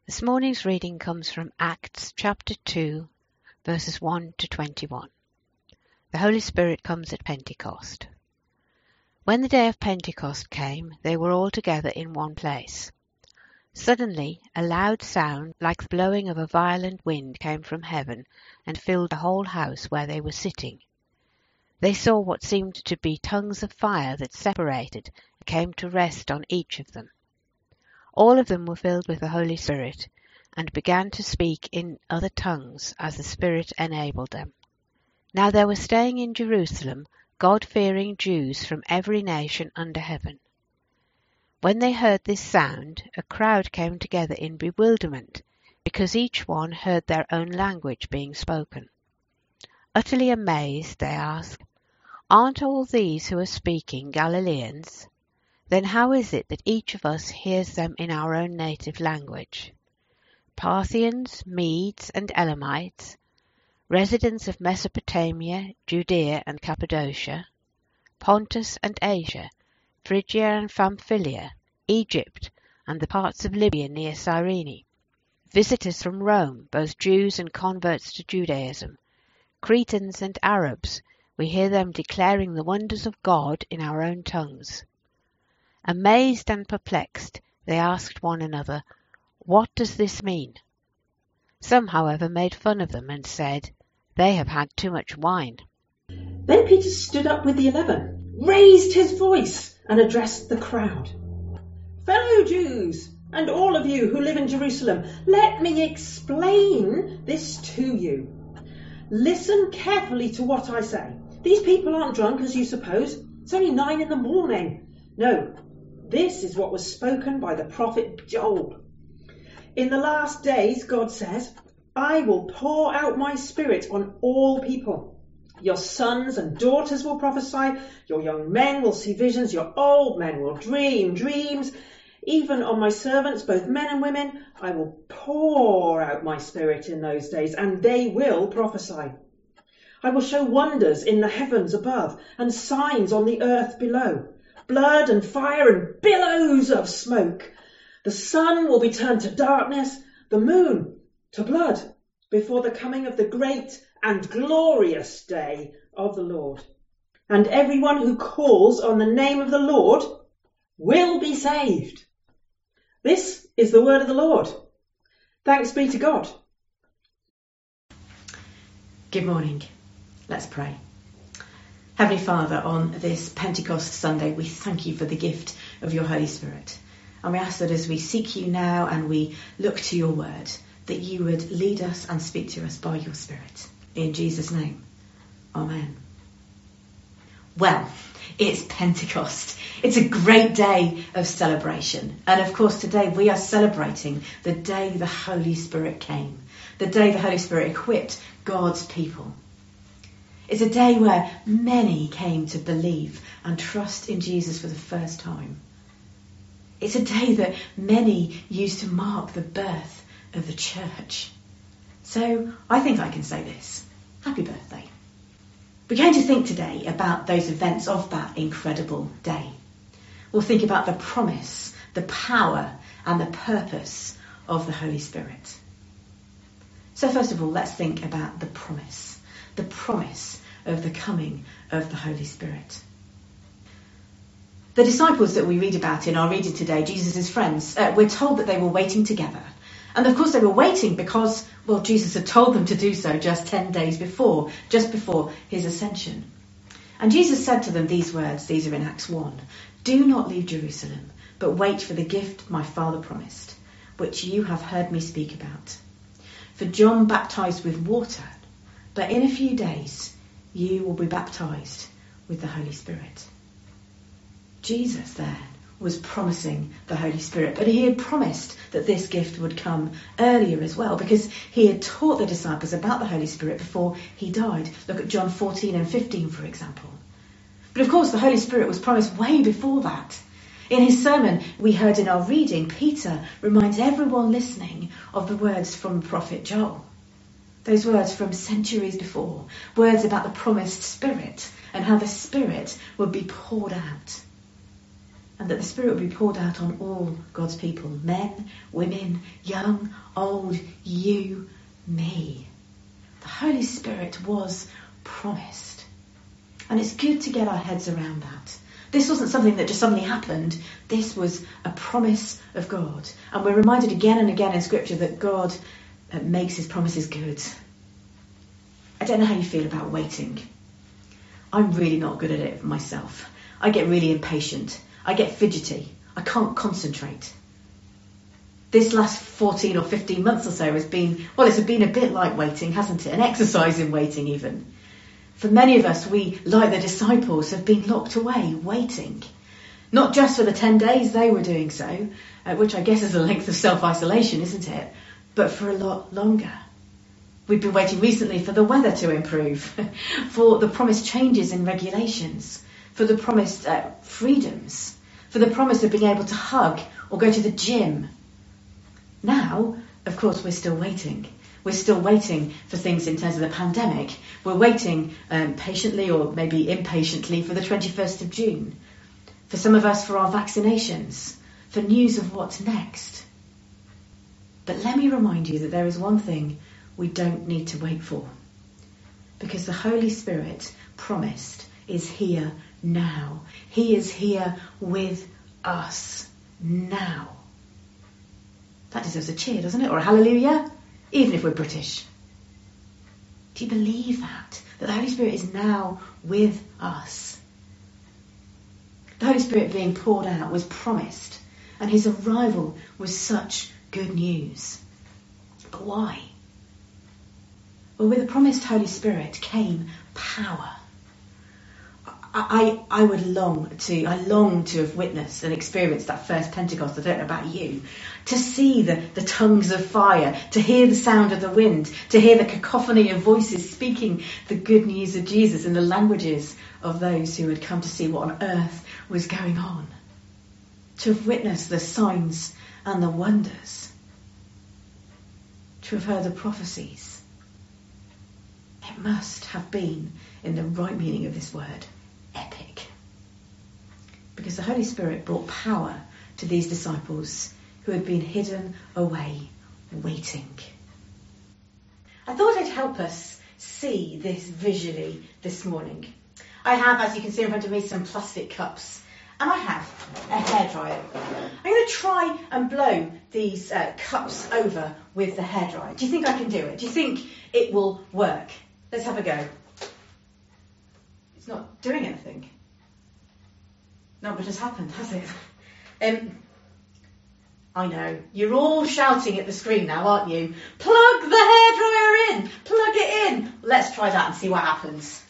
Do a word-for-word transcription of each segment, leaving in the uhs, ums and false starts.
This morning's reading comes from Acts chapter two, verses one to twenty-one. The Holy Spirit comes at Pentecost. When the day of Pentecost came, they were all together in one place. Suddenly, a loud sound, like the blowing of a violent wind, came from heaven and filled the whole house where they were sitting. They saw what seemed to be tongues of fire that separated and came to rest on each of them. All of them were filled with the Holy Spirit and began to speak in other tongues as the Spirit enabled them. Now there were staying in Jerusalem God-fearing Jews from every nation under heaven. When they heard this sound, a crowd came together in bewilderment, because each one heard their own language being spoken. Utterly amazed, they asked, "Aren't all these who are speaking Galileans? Then how is it that each of us hears them in our own native language? Parthians, Medes, and Elamites, residents of Mesopotamia, Judea and Cappadocia, Pontus and Asia, Phrygia and Pamphylia, Egypt, and the parts of Libya near Cyrene, visitors from Rome, both Jews and converts to Judaism, Cretans and Arabs, we hear them declaring the wonders of God in our own tongues." Amazed and perplexed, they asked one another, "What does this mean?" Some, however, made fun of them and said, "They have had too much wine." Then Peter stood up with the eleven, raised his voice, and addressed the crowd. "Fellow Jews, and all of you who live in Jerusalem, let me explain this to you. Listen carefully to what I say. These people aren't drunk, as you suppose. It's only nine in the morning. No, this is what was spoken by the prophet Joel. In the last days, God says, I will pour out my spirit on all people. Your sons and daughters will prophesy, your young men will see visions, your old men will dream dreams. Even on my servants, both men and women, I will pour out my spirit in those days, and they will prophesy. I will show wonders in the heavens above and signs on the earth below, blood and fire and billows of smoke. The sun will be turned to darkness, the moon to blood, before the coming of the great and glorious day of the Lord. And everyone who calls on the name of the Lord will be saved." This is the word of the Lord. Thanks be to God. Good morning. Let's pray. Heavenly Father, on this Pentecost Sunday, we thank you for the gift of your Holy Spirit. And we ask that as we seek you now and we look to your word, that you would lead us and speak to us by your Spirit. In Jesus' name, amen. Well, it's Pentecost. It's a great day of celebration. And of course, today we are celebrating the day the Holy Spirit came, the day the Holy Spirit equipped God's people. It's a day where many came to believe and trust in Jesus for the first time. It's a day that many used to mark the birth of the church. So I think I can say this. Happy birthday. We're going to think today about those events of that incredible day. We'll think about the promise, the power and the purpose of the Holy Spirit. So first of all, let's think about the promise, the promise of the coming of the Holy Spirit. The disciples that we read about in our reading today, Jesus' friends, uh, we're told that they were waiting together. And of course they were waiting because, well, Jesus had told them to do so just ten days before, just before his ascension. And Jesus said to them these words, these are in Acts one, "Do not leave Jerusalem, but wait for the gift my Father promised, which you have heard me speak about. For John baptized with water, but in a few days you will be baptized with the Holy Spirit." Jesus then was promising the Holy Spirit, but he had promised that this gift would come earlier as well, because he had taught the disciples about the Holy Spirit before he died. Look at John fourteen and fifteen, for example. But of course, the Holy Spirit was promised way before that. In his sermon we heard in our reading, Peter reminds everyone listening of the words from the prophet Joel. Those words from centuries before, words about the promised Spirit and how the Spirit would be poured out. and that the Spirit would be poured out on all God's people, men, women, young, old, you, me. The Holy Spirit was promised. And it's good to get our heads around that. This wasn't something that just suddenly happened. This was a promise of God. And we're reminded again and again in Scripture that God uh, makes his promises good. I don't know how you feel about waiting. I'm really not good at it myself. I get really impatient. I get fidgety. I can't concentrate. This last fourteen or fifteen months or so has been, well, it's been a bit like waiting, hasn't it? An exercise in waiting even. For many of us, we, like the disciples, have been locked away, waiting. Not just for the ten days they were doing so, uh, which I guess is a length of self-isolation, isn't it? But for a lot longer. We've been waiting recently for the weather to improve, for the promised changes in regulations, for the promised uh, freedoms, for the promise of being able to hug or go to the gym. Now, of course, we're still waiting. We're still waiting for things in terms of the pandemic. We're waiting um, patiently or maybe impatiently for the twenty-first of June. For some of us, for our vaccinations, for news of what's next. But let me remind you that there is one thing we don't need to wait for. Because the Holy Spirit promised is here now. He is here with us now. That deserves a cheer, doesn't it? Or a hallelujah, even if we're British. Do you believe that? That the Holy Spirit is now with us. The Holy Spirit being poured out was promised, and his arrival was such good news. But why? Well, with the promised Holy Spirit came power. I, I, I would long to, I long to have witnessed and experienced that first Pentecost. I don't know about you. To see the, the tongues of fire, to hear the sound of the wind, to hear the cacophony of voices speaking the good news of Jesus in the languages of those who had come to see what on earth was going on. To have witnessed the signs and the wonders. To have heard the prophecies. It must have been, in the right meaning of this word, epic. Because the Holy Spirit brought power to these disciples who had been hidden away, waiting. I thought I'd help us see this visually this morning. I have, as you can see in front of me, some plastic cups. And I have a hairdryer. I'm going to try and blow these uh, cups over with the hairdryer. Do you think I can do it? Do you think it will work? Let's have a go. It's not doing anything. Not much has happened, has it? Um, I know. You're all shouting at the screen now, aren't you? Plug the hairdryer in! Plug it in! Let's try that and see what happens.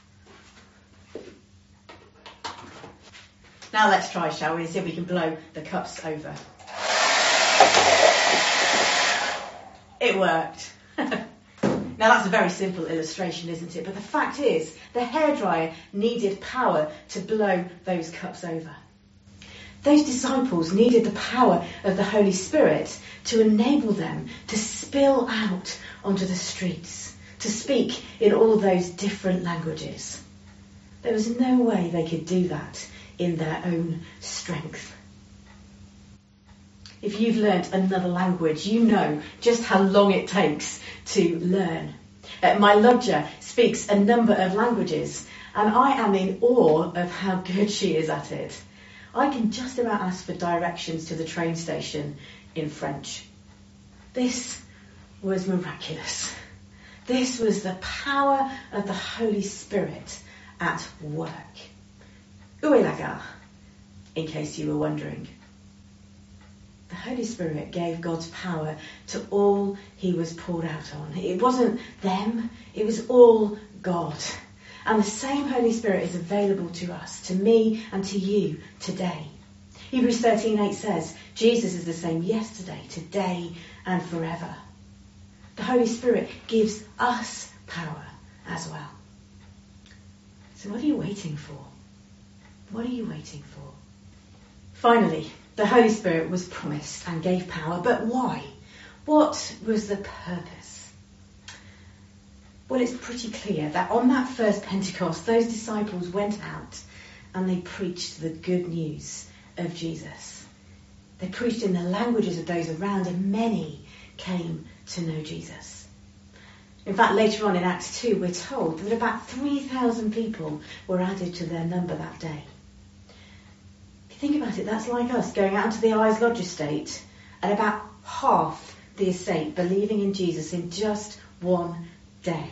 Now let's try, shall we, and see if we can blow the cups over. It worked. Now that's a very simple illustration, isn't it? But the fact is, the hairdryer needed power to blow those cups over. Those disciples needed the power of the Holy Spirit to enable them to spill out onto the streets, to speak in all those different languages. There was no way they could do that in their own strength. If you've learnt another language, you know just how long it takes to learn. Uh, my lodger speaks a number of languages, and I am in awe of how good she is at it. I can just about ask for directions to the train station in French. This was miraculous. This was the power of the Holy Spirit at work. Où est la gare? In case you were wondering. The Holy Spirit gave God's power to all he was poured out on. It wasn't them, it was all God. And the same Holy Spirit is available to us, to me and to you today. Hebrews thirteen eight says, Jesus is the same yesterday, today and forever. The Holy Spirit gives us power as well. So what are you waiting for? What are you waiting for? Finally, the Holy Spirit was promised and gave power, but why? What was the purpose? Well, it's pretty clear that on that first Pentecost, those disciples went out and they preached the good news of Jesus. They preached in the languages of those around, and many came to know Jesus. In fact, later on in Acts two, we're told that about three thousand people were added to their number that day. If you think about it, that's like us going out into the Eyes Lodge estate and about half the estate believing in Jesus in just one day.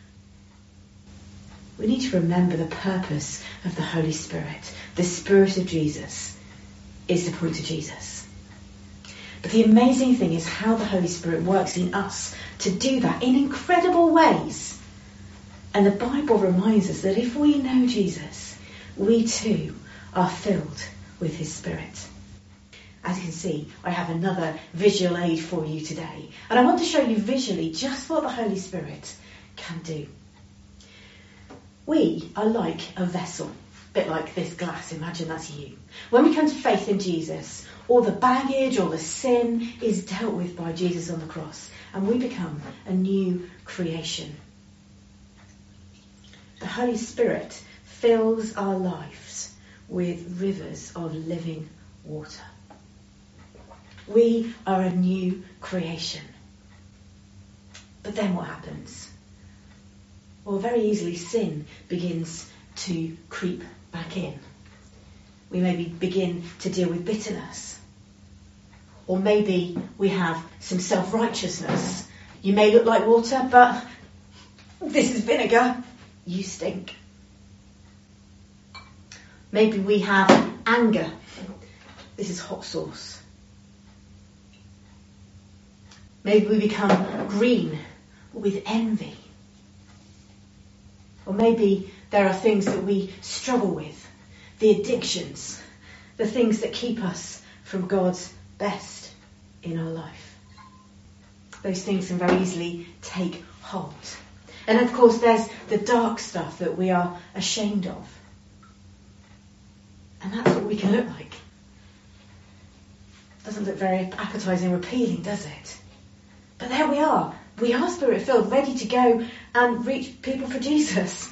We need to remember the purpose of the Holy Spirit. The Spirit of Jesus is to point to Jesus. But the amazing thing is how the Holy Spirit works in us to do that in incredible ways. And the Bible reminds us that if we know Jesus, we too are filled with his Spirit. As you can see, I have another visual aid for you today. And I want to show you visually just what the Holy Spirit can do. We are like a vessel, a bit like this glass. Imagine that's you. When we come to faith in Jesus, all the baggage, all the sin is dealt with by Jesus on the cross, and we become a new creation. The Holy Spirit fills our lives with rivers of living water. We are a new creation. But then what happens? Well, very easily sin begins to creep back in. We maybe begin to deal with bitterness. Or maybe we have some self-righteousness. You may look like water, but this is vinegar. You stink. Maybe we have anger. This is hot sauce. Maybe we become green with envy. Or maybe there are things that we struggle with, the addictions, the things that keep us from God's best in our life. Those things can very easily take hold. And of course there's the dark stuff that we are ashamed of. And that's what we can look like. Doesn't look very appetizing or appealing, does it? But there we are. We are Spirit-filled, ready to go and reach people for Jesus.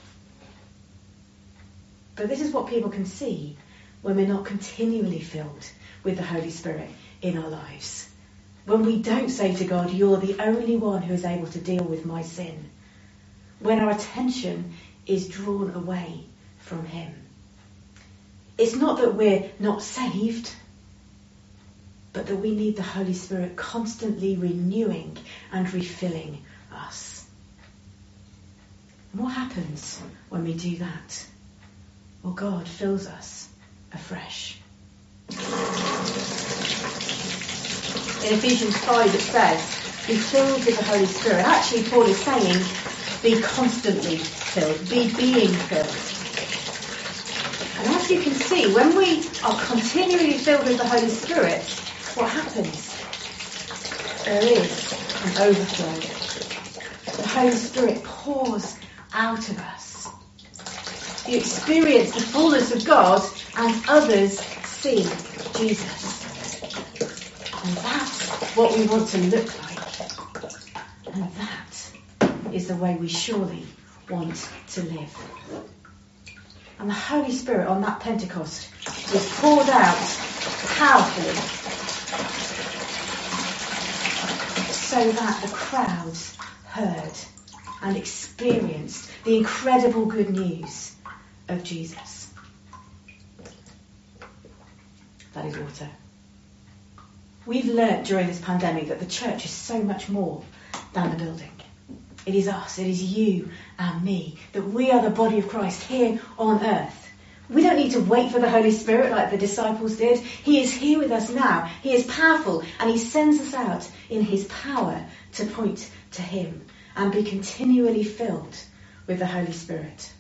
But this is what people can see when we're not continually filled with the Holy Spirit in our lives. When we don't say to God, you're the only one who is able to deal with my sin. When our attention is drawn away from him. It's not that we're not saved, but that we need the Holy Spirit constantly renewing and refilling us. And what happens when we do that? Well, God fills us afresh. In Ephesians five it says, be filled with the Holy Spirit. Actually, Paul is saying, be constantly filled, be being filled. And as you can see, when we are continually filled with the Holy Spirit, what happens? There is an overflow. The Holy Spirit pours out of us. You experience the fullness of God and others see Jesus. And that's what we want to look like. And that is the way we surely want to live. And the Holy Spirit on that Pentecost was poured out powerfully so that the crowds heard and experienced the incredible good news of Jesus. That is water. We've learnt during this pandemic that the church is so much more than the building. It is us, it is you and me, that we are the body of Christ here on earth. We don't need to wait for the Holy Spirit like the disciples did. He is here with us now. He is powerful and he sends us out in his power to point to him and be continually filled with the Holy Spirit.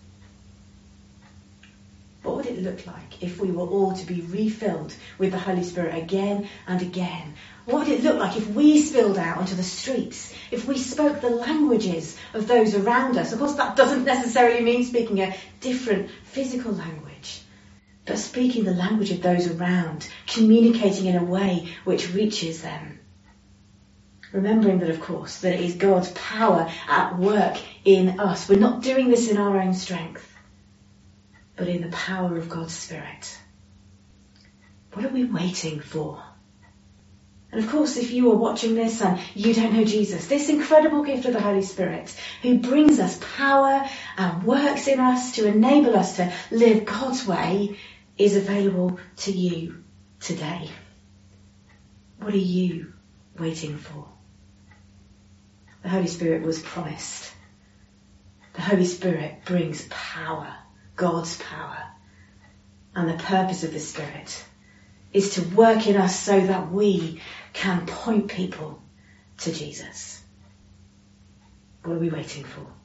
What would it look like if we were all to be refilled with the Holy Spirit again and again? What would it look like if we spilled out onto the streets? If we spoke the languages of those around us? Of course, that doesn't necessarily mean speaking a different physical language, but speaking the language of those around, communicating in a way which reaches them. Remembering that, of course, that it is God's power at work in us. We're not doing this in our own strength, but in the power of God's Spirit. What are we waiting for? And of course, if you are watching this and you don't know Jesus, this incredible gift of the Holy Spirit, who brings us power and works in us to enable us to live God's way, is available to you today. What are you waiting for? The Holy Spirit was promised. The Holy Spirit brings power, God's power. And the purpose of the Spirit is to work in us so that we can point people to Jesus. What are we waiting for?